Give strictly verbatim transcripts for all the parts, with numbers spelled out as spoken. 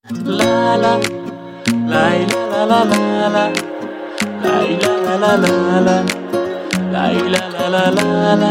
La la la la la la la la la la la la la la la.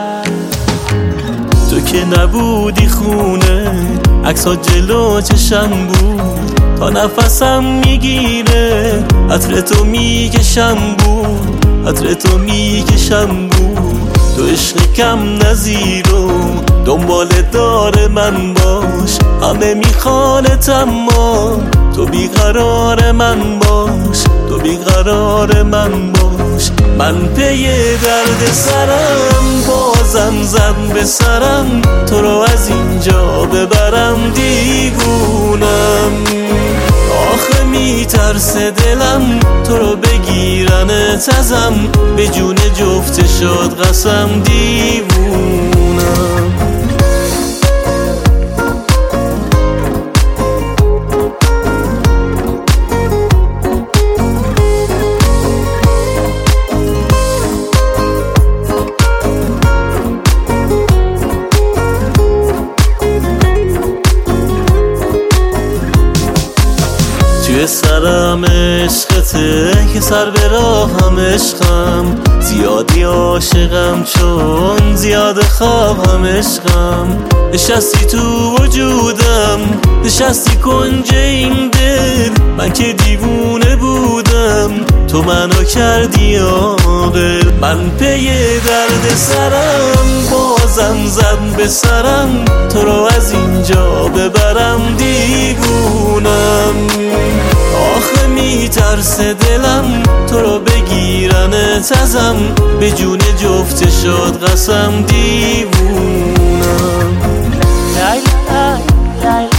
تو که نبودی خونه عکس‌ها جلو چشم بود، تا نفسم میگیره عطر تو میکشم بود، عطر تو میکشم بود. تو عشق کم نظیر و دنبال دار من باش، همه میخوانت اما تو بیقرار من باش، تو بیقرار من باش. من پی درد سرم بازم زد به سرم، تو رو از اینجا ببرم دیوونم. آخه میترسه دلم تو رو بگیرن تزم، به جون جفت شد قسم دیوونم. توی سرم عشقته که سر به راهم عشقم، زیادی عاشقم چون زیاد خوابم عشقم. نشستی تو وجودم، نشستی کنج این دل، من که دیوونه بودم تو منو کردی عاقل. من پی درد سرم بازم زد به سرم، تو رو از اینجا ببرم دیوونم. آخه میترسه دلم تو رو بگیرن تزم، به جون جفت شد قسم دیوونم.